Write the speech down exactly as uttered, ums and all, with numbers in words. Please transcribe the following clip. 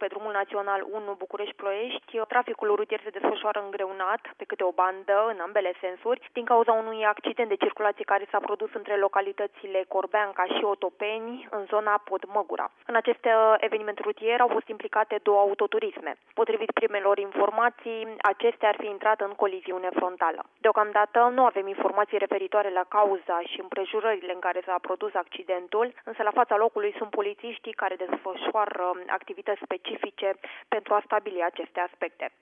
pe drumul național unu București-Ploiești, traficul rutier se desfășoară îngreunat pe câte o bandă în ambele sensuri din cauza unui accident de circulație care s-a produs între localitățile Corbeanca și Otopeni în zona Podmăgura. În acest eveniment rutier au fost implicate două autoturisme. Potrivit primelor informații, acestea ar fi intrat în coliziune frontală. Deocamdată nu avem informații referitoare la cauza și împrejurările în care s-a produs accidentul, însă la fața locului sunt polițiștii care desfășoară activități specifice pentru a stabili aceste aspecte.